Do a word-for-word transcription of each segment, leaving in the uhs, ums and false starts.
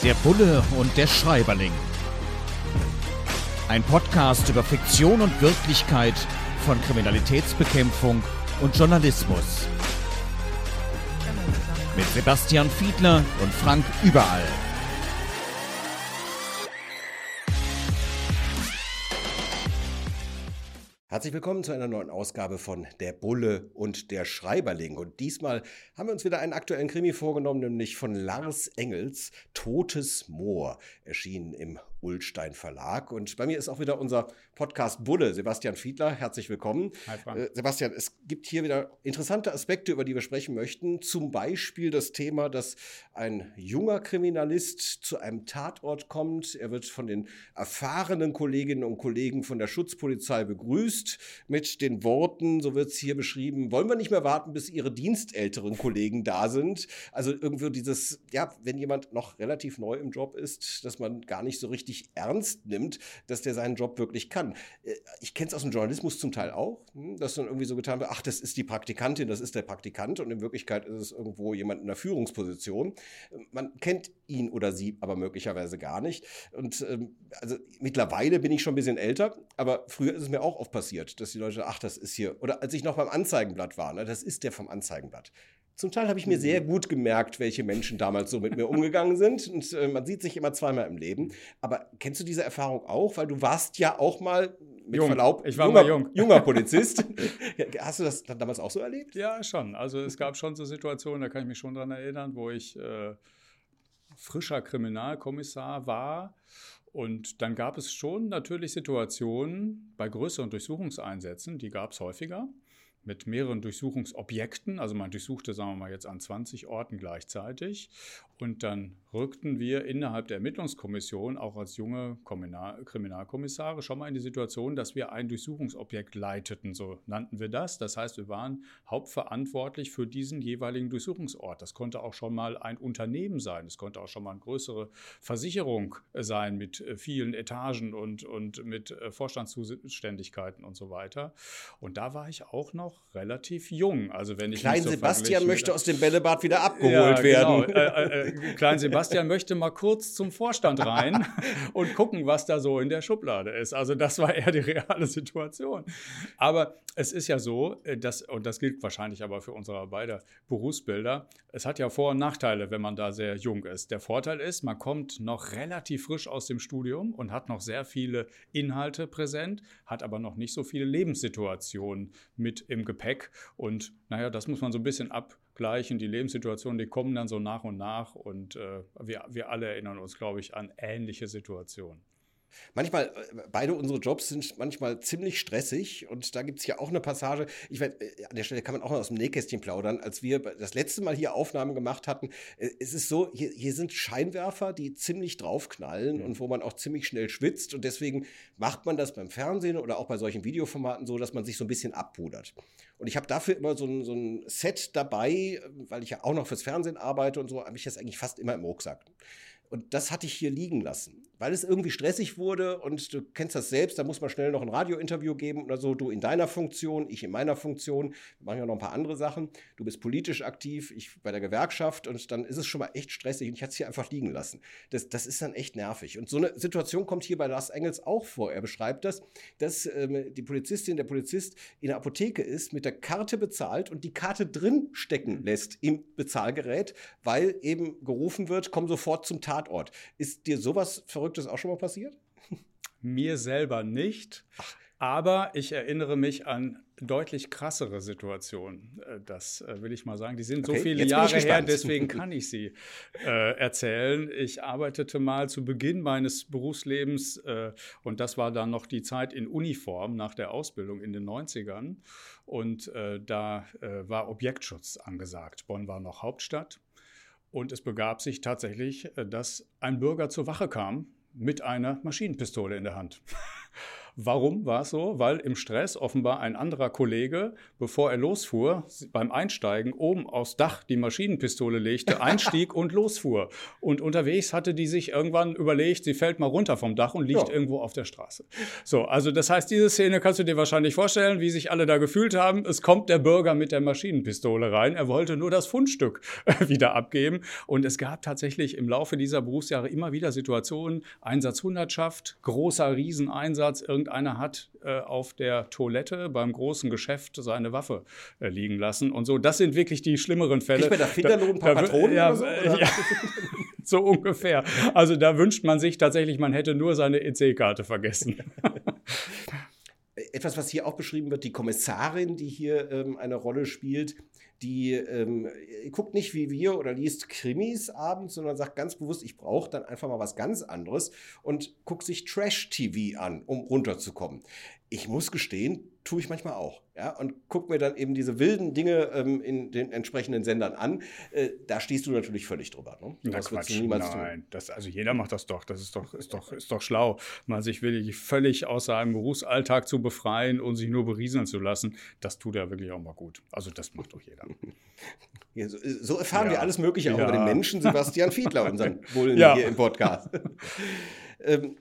Der Bulle und der Schreiberling. Ein Podcast über Fiktion und Wirklichkeit von Kriminalitätsbekämpfung und Journalismus. Mit Sebastian Fiedler und Frank Überall. Herzlich willkommen zu einer neuen Ausgabe von Der Bulle und der Schreiberling. Und diesmal haben wir uns wieder einen aktuellen Krimi vorgenommen, nämlich von Lars Engels, Totes Moor, erschienen im Ullstein Verlag. Und bei mir ist auch wieder unser Podcast Bulle, Sebastian Fiedler. Herzlich willkommen. Hi Frank. Äh, Sebastian, es gibt hier wieder interessante Aspekte, über die wir sprechen möchten. Zum Beispiel das Thema, dass ein junger Kriminalist zu einem Tatort kommt. Er wird von den erfahrenen Kolleginnen und Kollegen von der Schutzpolizei begrüßt mit den Worten, so wird es hier beschrieben: wollen wir nicht mehr warten, bis Ihre dienstälteren Kollegen da sind? Also irgendwie dieses, ja, wenn jemand noch relativ neu im Job ist, dass man gar nicht so richtig ernst nimmt, dass der seinen Job wirklich kann. Ich kenne es aus dem Journalismus zum Teil auch, dass dann irgendwie so getan wird, ach, das ist die Praktikantin, das ist der Praktikant, und in Wirklichkeit ist es irgendwo jemand in der Führungsposition. Man kennt ihn oder sie aber möglicherweise gar nicht. Und ähm, also mittlerweile bin ich schon ein bisschen älter, aber früher ist es mir auch oft passiert, dass die Leute, ach, das ist hier, oder als ich noch beim Anzeigenblatt war, ne, das ist der vom Anzeigenblatt. Zum Teil habe ich mir sehr gut gemerkt, welche Menschen damals so mit mir umgegangen sind. Und äh, man sieht sich immer zweimal im Leben. Aber kennst du diese Erfahrung auch? Weil du warst ja auch mal, mit jung. Verlaub, ich war junger, mal jung. junger Polizist. Hast du das dann damals auch so erlebt? Ja, schon. Also es gab schon so Situationen, da kann ich mich schon dran erinnern, wo ich äh, frischer Kriminalkommissar war. Und dann gab es schon natürlich Situationen bei größeren Durchsuchungseinsätzen, die gab es häufiger, mit mehreren Durchsuchungsobjekten. Also man durchsuchte, sagen wir mal, jetzt an zwanzig Orten gleichzeitig. Und dann rückten wir innerhalb der Ermittlungskommission, auch als junge Kriminalkommissare, schon mal in die Situation, dass wir ein Durchsuchungsobjekt leiteten, so nannten wir das. Das heißt, wir waren hauptverantwortlich für diesen jeweiligen Durchsuchungsort. Das konnte auch schon mal ein Unternehmen sein, es konnte auch schon mal eine größere Versicherung sein mit vielen Etagen und, und mit Vorstandszuständigkeiten und so weiter. Und da war ich auch noch relativ jung. Also wenn ich Klein so Sebastian möchte aus dem Bällebad wieder abgeholt ja, werden. Genau. Äh, äh, Klein Sebastian möchte mal kurz zum Vorstand rein und gucken, was da so in der Schublade ist. Also das war eher die reale Situation. Aber es ist ja so, dass, und das gilt wahrscheinlich aber für unsere beide Berufsbilder, es hat ja Vor- und Nachteile, wenn man da sehr jung ist. Der Vorteil ist, man kommt noch relativ frisch aus dem Studium und hat noch sehr viele Inhalte präsent, hat aber noch nicht so viele Lebenssituationen mit im Gepäck. Und naja, das muss man so ein bisschen abgleichen. Die Lebenssituationen, die kommen dann so nach und nach. Und äh, wir, wir alle erinnern uns, glaube ich, an ähnliche Situationen. Manchmal, beide unsere Jobs sind manchmal ziemlich stressig, und da gibt es ja auch eine Passage, ich weiß, an der Stelle kann man auch mal aus dem Nähkästchen plaudern, als wir das letzte Mal hier Aufnahmen gemacht hatten. Es ist so, hier, hier sind Scheinwerfer, die ziemlich draufknallen, mhm. und wo man auch ziemlich schnell schwitzt, und deswegen macht man das beim Fernsehen oder auch bei solchen Videoformaten so, dass man sich so ein bisschen abpudert. Und ich habe dafür immer so ein, so ein Set dabei, weil ich ja auch noch fürs Fernsehen arbeite und so, habe ich das eigentlich fast immer im Rucksack. Und das hatte ich hier liegen lassen, weil es irgendwie stressig wurde, und du kennst das selbst, da muss man schnell noch ein Radiointerview geben oder so, du in deiner Funktion, ich in meiner Funktion, wir machen ja noch ein paar andere Sachen, du bist politisch aktiv, ich bei der Gewerkschaft, und dann ist es schon mal echt stressig, und ich hatte es hier einfach liegen lassen. Das, das ist dann echt nervig, und so eine Situation kommt hier bei Lars Engels auch vor. Er beschreibt das, dass ähm, die Polizistin, der Polizist in der Apotheke ist, mit der Karte bezahlt und die Karte drin stecken lässt im Bezahlgerät, weil eben gerufen wird, komm sofort zum Tatort. Ist dir sowas Verrücktes auch schon mal passiert? Mir selber nicht, aber ich erinnere mich an deutlich krassere Situationen. Das will ich mal sagen. Die sind okay, so viele Jahre her, deswegen kann ich sie äh, erzählen. Ich arbeitete mal zu Beginn meines Berufslebens, äh, und das war dann noch die Zeit in Uniform nach der Ausbildung in den neunzigern. Und äh, da äh, war Objektschutz angesagt. Bonn war noch Hauptstadt. Und es begab sich tatsächlich, dass ein Bürger zur Wache kam mit einer Maschinenpistole in der Hand. Warum war es so? Weil im Stress offenbar ein anderer Kollege, bevor er losfuhr, beim Einsteigen oben aufs Dach die Maschinenpistole legte, einstieg und losfuhr. Und unterwegs hatte die sich irgendwann überlegt, sie fällt mal runter vom Dach und liegt ja. irgendwo auf der Straße. So, also das heißt, diese Szene kannst du dir wahrscheinlich vorstellen, wie sich alle da gefühlt haben. Es kommt der Bürger mit der Maschinenpistole rein. Er wollte nur das Fundstück wieder abgeben. Und es gab tatsächlich im Laufe dieser Berufsjahre immer wieder Situationen, Einsatzhundertschaft, großer Rieseneinsatz, irgendeiner hat äh, auf der Toilette beim großen Geschäft seine Waffe äh, liegen lassen und so. Das sind wirklich die schlimmeren Fälle. Kriegt man da Finderlohn, ein paar da, Patronen ja, oder so? Oder? Ja, so ungefähr. Also da wünscht man sich tatsächlich, man hätte nur seine E C-Karte vergessen. Etwas, was hier auch beschrieben wird, die Kommissarin, die hier ähm, eine Rolle spielt, die ähm, guckt nicht wie wir oder liest Krimis abends, sondern sagt ganz bewusst, ich brauche dann einfach mal was ganz anderes und guckt sich Trash-T V an, um runterzukommen. Ich muss gestehen, tue ich manchmal auch. Ja, und guck mir dann eben diese wilden Dinge ähm, in den entsprechenden Sendern an. Äh, da stehst du natürlich völlig drüber. Ne? Das würdest du niemals Nein, das, also jeder macht das doch. Das ist doch, ist doch, ist doch schlau, mal sich wirklich völlig aus seinem Berufsalltag zu befreien und sich nur berieseln zu lassen. Das tut ja wirklich auch mal gut. Also das macht doch jeder. Ja, so, so erfahren ja. wir alles Mögliche auch ja. über den Menschen Sebastian Fiedler, unseren Bullen ja. hier im Podcast. ähm,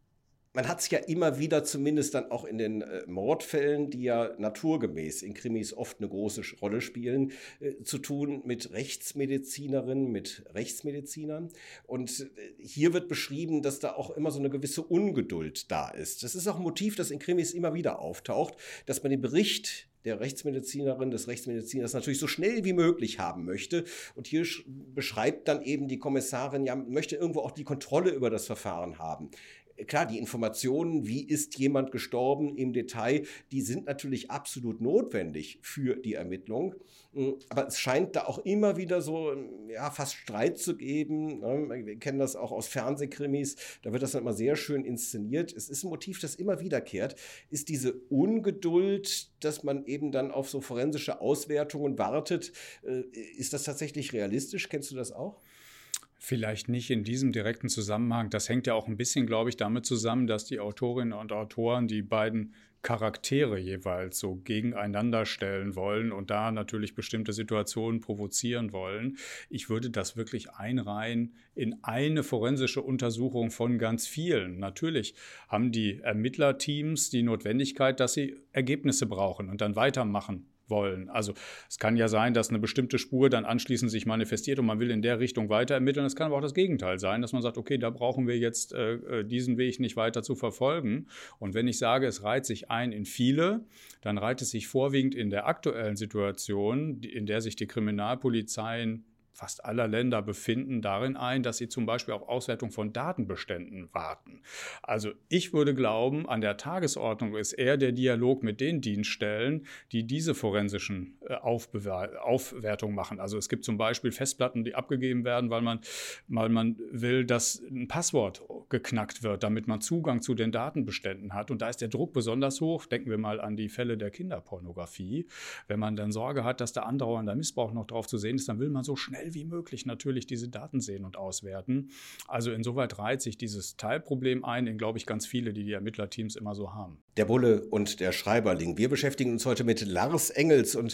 Man hat es ja immer wieder, zumindest dann auch in den äh, Mordfällen, die ja naturgemäß in Krimis oft eine große Rolle spielen, äh, zu tun mit Rechtsmedizinerinnen, mit Rechtsmedizinern. Und äh, hier wird beschrieben, dass da auch immer so eine gewisse Ungeduld da ist. Das ist auch ein Motiv, das in Krimis immer wieder auftaucht, dass man den Bericht der Rechtsmedizinerin, des Rechtsmediziners natürlich so schnell wie möglich haben möchte. Und hier beschreibt dann eben die Kommissarin, ja, möchte irgendwo auch die Kontrolle über das Verfahren haben. Klar, die Informationen, wie ist jemand gestorben im Detail, die sind natürlich absolut notwendig für die Ermittlung. Aber es scheint da auch immer wieder so, ja, fast Streit zu geben. Wir kennen das auch aus Fernsehkrimis, da wird das dann immer sehr schön inszeniert. Es ist ein Motiv, das immer wiederkehrt, ist diese Ungeduld, dass man eben dann auf so forensische Auswertungen wartet. Ist das tatsächlich realistisch? Kennst du das auch? Vielleicht nicht in diesem direkten Zusammenhang. Das hängt ja auch ein bisschen, glaube ich, damit zusammen, dass die Autorinnen und Autoren die beiden Charaktere jeweils so gegeneinander stellen wollen und da natürlich bestimmte Situationen provozieren wollen. Ich würde das wirklich einreihen in eine forensische Untersuchung von ganz vielen. Natürlich haben die Ermittlerteams die Notwendigkeit, dass sie Ergebnisse brauchen und dann weitermachen wollen. Also es kann ja sein, dass eine bestimmte Spur dann anschließend sich manifestiert und man will in der Richtung weiter ermitteln. Es kann aber auch das Gegenteil sein, dass man sagt, okay, da brauchen wir jetzt äh, diesen Weg nicht weiter zu verfolgen. Und wenn ich sage, es reiht sich ein in viele, dann reiht es sich vorwiegend in der aktuellen Situation, in der sich die Kriminalpolizeien fast aller Länder befinden, darin ein, dass sie zum Beispiel auf Auswertung von Datenbeständen warten. Also ich würde glauben, an der Tagesordnung ist eher der Dialog mit den Dienststellen, die diese forensischen äh, Aufwertungen machen. Also es gibt zum Beispiel Festplatten, die abgegeben werden, weil man, weil man will, dass ein Passwort geknackt wird, damit man Zugang zu den Datenbeständen hat. Und da ist der Druck besonders hoch. Denken wir mal an die Fälle der Kinderpornografie. Wenn man dann Sorge hat, dass da andauernder Missbrauch noch drauf zu sehen ist, dann will man so schnell wie möglich natürlich diese Daten sehen und auswerten. Also insoweit reiht sich dieses Teilproblem ein in, glaube ich, ganz viele, die die Ermittlerteams immer so haben. Der Bulle und der Schreiberling. Wir beschäftigen uns heute mit Lars Engels und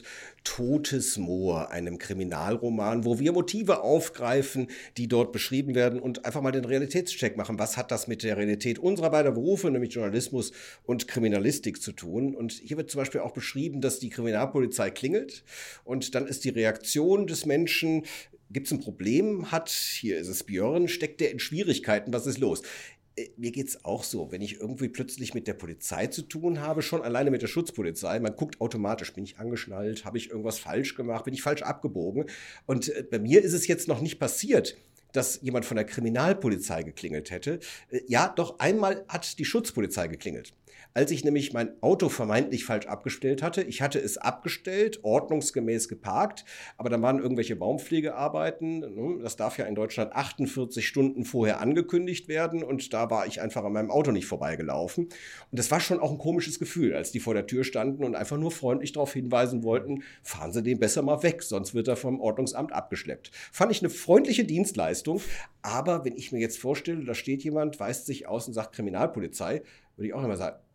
Totes Moor, einem Kriminalroman, wo wir Motive aufgreifen, die dort beschrieben werden und einfach mal den Realitätscheck machen. Was hat das mit der Realität unserer beiden Berufe, nämlich Journalismus und Kriminalistik, zu tun? Und hier wird zum Beispiel auch beschrieben, dass die Kriminalpolizei klingelt und dann ist die Reaktion des Menschen: Gibt es ein Problem? Hat, hier ist es Björn, steckt der in Schwierigkeiten? Was ist los? Mir geht es auch so, wenn ich irgendwie plötzlich mit der Polizei zu tun habe, schon alleine mit der Schutzpolizei, man guckt automatisch, bin ich angeschnallt, habe ich irgendwas falsch gemacht, bin ich falsch abgebogen? Und bei mir ist es jetzt noch nicht passiert, dass jemand von der Kriminalpolizei geklingelt hätte. Ja, doch einmal hat die Schutzpolizei geklingelt. Als ich nämlich mein Auto vermeintlich falsch abgestellt hatte. Ich hatte es abgestellt, ordnungsgemäß geparkt, aber dann waren irgendwelche Baumpflegearbeiten. Das darf ja in Deutschland achtundvierzig Stunden vorher angekündigt werden und da war ich einfach an meinem Auto nicht vorbeigelaufen. Und das war schon auch ein komisches Gefühl, als die vor der Tür standen und einfach nur freundlich darauf hinweisen wollten, fahren Sie den besser mal weg, sonst wird er vom Ordnungsamt abgeschleppt. Fand ich eine freundliche Dienstleistung, aber wenn ich mir jetzt vorstelle, da steht jemand, weist sich aus und sagt Kriminalpolizei, würde ich auch immer sagen,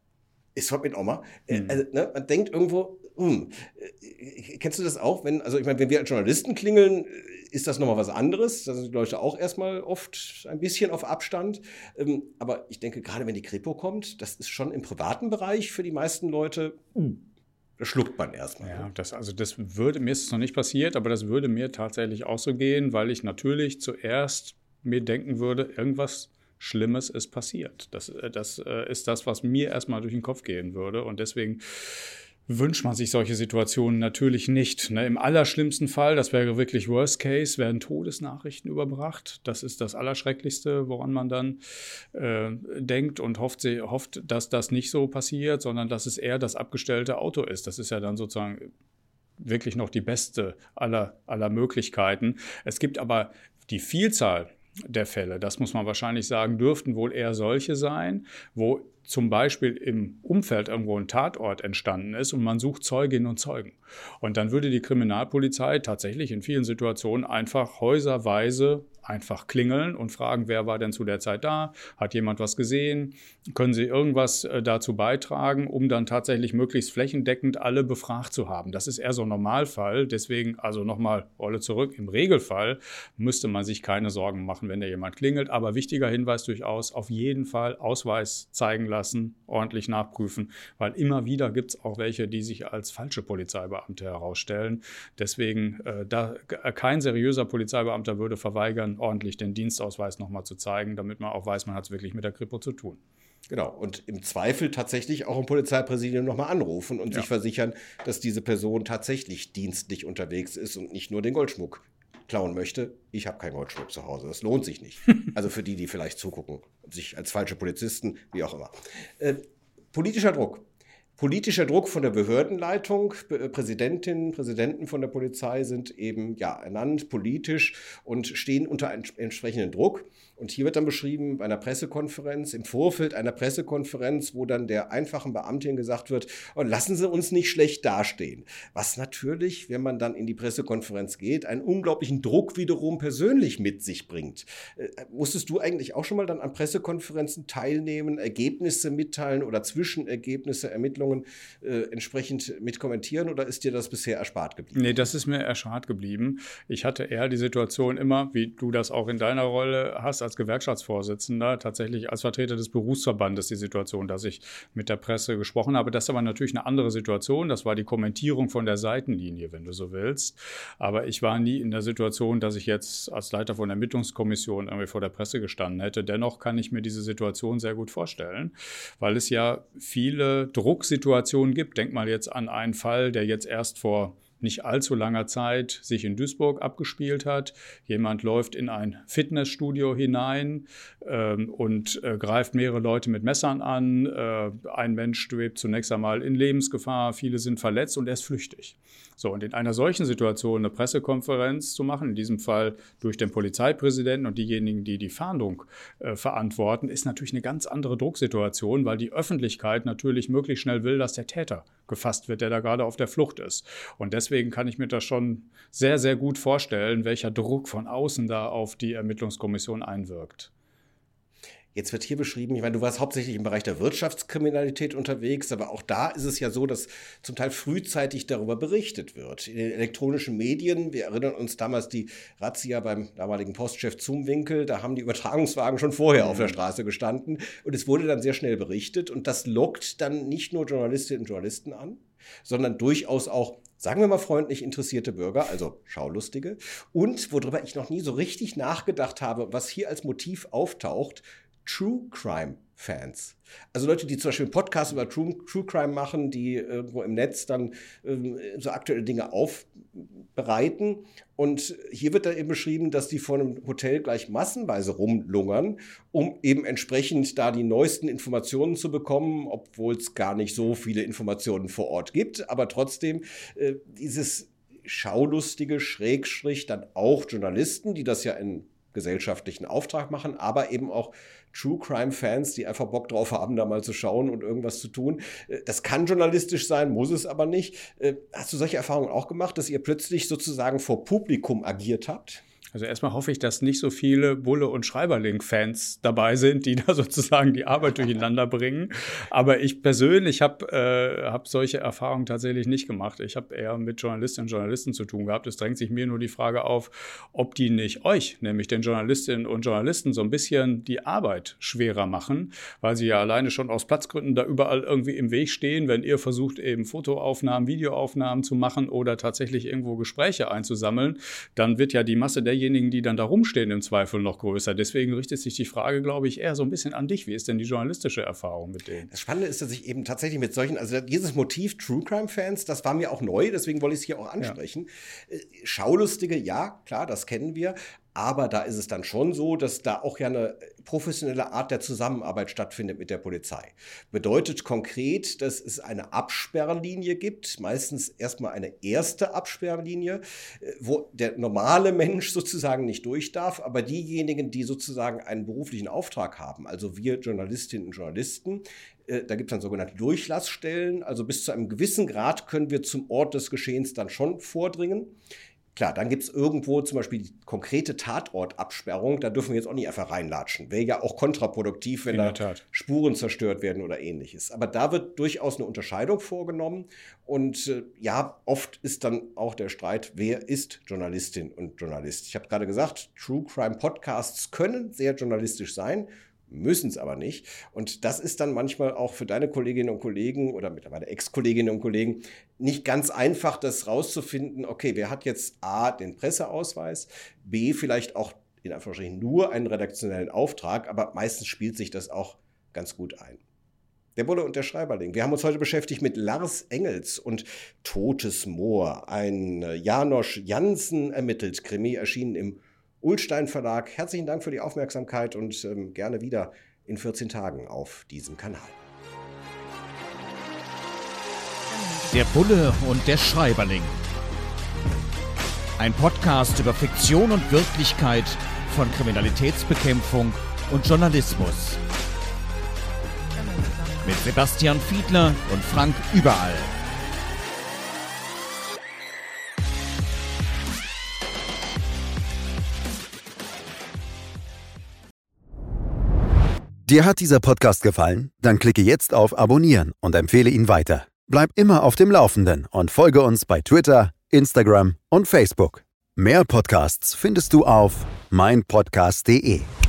Ist was mit Oma. Mhm. Also, ne, man denkt irgendwo, hm, äh, kennst du das auch? Wenn, also ich meine, wenn wir als Journalisten klingeln, ist das nochmal was anderes. Da sind die Leute auch erstmal oft ein bisschen auf Abstand. Ähm, aber ich denke, gerade wenn die Kripo kommt, das ist schon im privaten Bereich für die meisten Leute, uh, das schluckt man erstmal. Ja, das, also das würde, mir ist es noch nicht passiert, aber das würde mir tatsächlich auch so gehen, weil ich natürlich zuerst mir denken würde, irgendwas Schlimmes ist passiert. Das, das ist das, was mir erstmal durch den Kopf gehen würde. Und deswegen wünscht man sich solche Situationen natürlich nicht. Ne? Im allerschlimmsten Fall, das wäre wirklich Worst Case, werden Todesnachrichten überbracht. Das ist das Allerschrecklichste, woran man dann äh, denkt und hofft, hofft, dass das nicht so passiert, sondern dass es eher das abgestellte Auto ist. Das ist ja dann sozusagen wirklich noch die beste aller, aller Möglichkeiten. Es gibt aber die Vielzahl der Fälle, das muss man wahrscheinlich sagen, dürften wohl eher solche sein, wo zum Beispiel im Umfeld irgendwo ein Tatort entstanden ist und man sucht Zeuginnen und Zeugen. Und dann würde die Kriminalpolizei tatsächlich in vielen Situationen einfach häuserweise einfach klingeln und fragen, wer war denn zu der Zeit da? Hat jemand was gesehen? Können Sie irgendwas äh, dazu beitragen, um dann tatsächlich möglichst flächendeckend alle befragt zu haben? Das ist eher so ein Normalfall. Deswegen, also nochmal Rolle zurück, im Regelfall müsste man sich keine Sorgen machen, wenn da jemand klingelt. Aber wichtiger Hinweis durchaus, auf jeden Fall Ausweis zeigen lassen, ordentlich nachprüfen, weil immer wieder gibt es auch welche, die sich als falsche Polizeibeamte herausstellen. Deswegen, äh, da, kein seriöser Polizeibeamter würde verweigern, ordentlich den Dienstausweis nochmal zu zeigen, damit man auch weiß, man hat es wirklich mit der Kripo zu tun. Genau, und im Zweifel tatsächlich auch im Polizeipräsidium nochmal anrufen und ja. sich versichern, dass diese Person tatsächlich dienstlich unterwegs ist und nicht nur den Goldschmuck klauen möchte. Ich habe keinen Goldschmuck zu Hause, das lohnt sich nicht. Also für die, die vielleicht zugucken, sich als falsche Polizisten, wie auch immer. Äh, politischer Druck. Politischer Druck von der Behördenleitung, Präsidentinnen, Präsidenten von der Polizei sind eben ja ernannt politisch und stehen unter entsprechendem Druck. Und hier wird dann beschrieben bei einer Pressekonferenz, im Vorfeld einer Pressekonferenz, wo dann der einfachen Beamtin gesagt wird, oh, lassen Sie uns nicht schlecht dastehen. Was natürlich, wenn man dann in die Pressekonferenz geht, einen unglaublichen Druck wiederum persönlich mit sich bringt. Äh, musstest du eigentlich auch schon mal dann an Pressekonferenzen teilnehmen, Ergebnisse mitteilen oder Zwischenergebnisse, Ermittlungen Äh, entsprechend mit kommentieren oder ist dir das bisher erspart geblieben? Nee, das ist mir erspart geblieben. Ich hatte eher die Situation immer, wie du das auch in deiner Rolle hast, als Gewerkschaftsvorsitzender, tatsächlich als Vertreter des Berufsverbandes die Situation, dass ich mit der Presse gesprochen habe. Das ist aber natürlich eine andere Situation. Das war die Kommentierung von der Seitenlinie, wenn du so willst. Aber ich war nie in der Situation, dass ich jetzt als Leiter von der Ermittlungskommission irgendwie vor der Presse gestanden hätte. Dennoch kann ich mir diese Situation sehr gut vorstellen, weil es ja viele Drucksituationen Situationen gibt. Denk mal jetzt an einen Fall, der jetzt erst vor nicht allzu langer Zeit sich in Duisburg abgespielt hat. Jemand läuft in ein Fitnessstudio hinein ähm, und äh, greift mehrere Leute mit Messern an. Äh, ein Mensch schwebt zunächst einmal in Lebensgefahr, viele sind verletzt und er ist flüchtig. So, und in einer solchen Situation eine Pressekonferenz zu machen, in diesem Fall durch den Polizeipräsidenten und diejenigen, die die Fahndung äh, verantworten, ist natürlich eine ganz andere Drucksituation, weil die Öffentlichkeit natürlich möglichst schnell will, dass der Täter gefasst wird, der da gerade auf der Flucht ist. Und deswegen kann ich mir das schon sehr, sehr gut vorstellen, welcher Druck von außen da auf die Ermittlungskommission einwirkt. Jetzt wird hier beschrieben, ich meine, du warst hauptsächlich im Bereich der Wirtschaftskriminalität unterwegs, aber auch da ist es ja so, dass zum Teil frühzeitig darüber berichtet wird. In den elektronischen Medien, wir erinnern uns damals die Razzia beim damaligen Postchef Zumwinkel, da haben die Übertragungswagen schon vorher mhm. auf der Straße gestanden und es wurde dann sehr schnell berichtet und das lockt dann nicht nur Journalistinnen und Journalisten an, sondern durchaus auch, sagen wir mal freundlich, interessierte Bürger, also Schaulustige. Und worüber ich noch nie so richtig nachgedacht habe, was hier als Motiv auftaucht, True Crime Fans. Also Leute, die zum Beispiel einen Podcast über True, True Crime machen, die irgendwo im Netz dann ähm, so aktuelle Dinge aufbereiten. Und hier wird dann eben beschrieben, dass die vor einem Hotel gleich massenweise rumlungern, um eben entsprechend da die neuesten Informationen zu bekommen, obwohl es gar nicht so viele Informationen vor Ort gibt. Aber trotzdem äh, dieses schaulustige Schrägstrich dann auch Journalisten, die das ja in gesellschaftlichen Auftrag machen, aber eben auch True-Crime-Fans, die einfach Bock drauf haben, da mal zu schauen und irgendwas zu tun. Das kann journalistisch sein, muss es aber nicht. Hast du solche Erfahrungen auch gemacht, dass ihr plötzlich sozusagen vor Publikum agiert habt? Also erstmal hoffe ich, dass nicht so viele Bulle- und Schreiberling-Fans dabei sind, die da sozusagen die Arbeit durcheinander bringen. Aber ich persönlich habe äh, hab solche Erfahrungen tatsächlich nicht gemacht. Ich habe eher mit Journalistinnen und Journalisten zu tun gehabt. Es drängt sich mir nur die Frage auf, ob die nicht euch, nämlich den Journalistinnen und Journalisten, so ein bisschen die Arbeit schwerer machen, weil sie ja alleine schon aus Platzgründen da überall irgendwie im Weg stehen, wenn ihr versucht, eben Fotoaufnahmen, Videoaufnahmen zu machen oder tatsächlich irgendwo Gespräche einzusammeln, dann wird ja die Masse der diejenigen, die dann da rumstehen, im Zweifel noch größer. Deswegen richtet sich die Frage, glaube ich, eher so ein bisschen an dich. Wie ist denn die journalistische Erfahrung mit denen? Das Spannende ist, dass ich eben tatsächlich mit solchen, also dieses Motiv True Crime Fans, das war mir auch neu, deswegen wollte ich es hier auch ansprechen. Ja. Schaulustige, ja, klar, das kennen wir. Aber da ist es dann schon so, dass da auch ja eine professionelle Art der Zusammenarbeit stattfindet mit der Polizei. Bedeutet konkret, dass es eine Absperrlinie gibt, meistens erstmal eine erste Absperrlinie, wo der normale Mensch sozusagen nicht durch darf, aber diejenigen, die sozusagen einen beruflichen Auftrag haben, also wir Journalistinnen und Journalisten, da gibt es dann sogenannte Durchlassstellen, also bis zu einem gewissen Grad können wir zum Ort des Geschehens dann schon vordringen. Klar, dann gibt es irgendwo zum Beispiel die konkrete Tatortabsperrung, da dürfen wir jetzt auch nicht einfach reinlatschen. Wäre ja auch kontraproduktiv, wenn da Spuren zerstört werden oder ähnliches. Aber da wird durchaus eine Unterscheidung vorgenommen und äh, ja, oft ist dann auch der Streit, wer ist Journalistin und Journalist. Ich habe gerade gesagt, True Crime Podcasts können sehr journalistisch sein, müssen es aber nicht. Und das ist dann manchmal auch für deine Kolleginnen und Kollegen oder mittlerweile Ex-Kolleginnen und Kollegen nicht ganz einfach, das rauszufinden, okay, wer hat jetzt A, den Presseausweis, B, vielleicht auch in Anführungsstrichen nur einen redaktionellen Auftrag, aber meistens spielt sich das auch ganz gut ein. Der Bulle und der Schreiberling. Wir haben uns heute beschäftigt mit Lars Engels und Totes Moor, ein Janosch Jansen ermittelt Krimi, erschienen im Ullstein Verlag. Herzlichen Dank für die Aufmerksamkeit und ähm, gerne wieder in vierzehn Tagen auf diesem Kanal. Der Bulle und der Schreiberling. Ein Podcast über Fiktion und Wirklichkeit von Kriminalitätsbekämpfung und Journalismus. Mit Sebastian Fiedler und Frank Überall. Dir hat dieser Podcast gefallen? Dann klicke jetzt auf Abonnieren und empfehle ihn weiter. Bleib immer auf dem Laufenden und folge uns bei Twitter, Instagram und Facebook. Mehr Podcasts findest du auf mein podcast punkt de.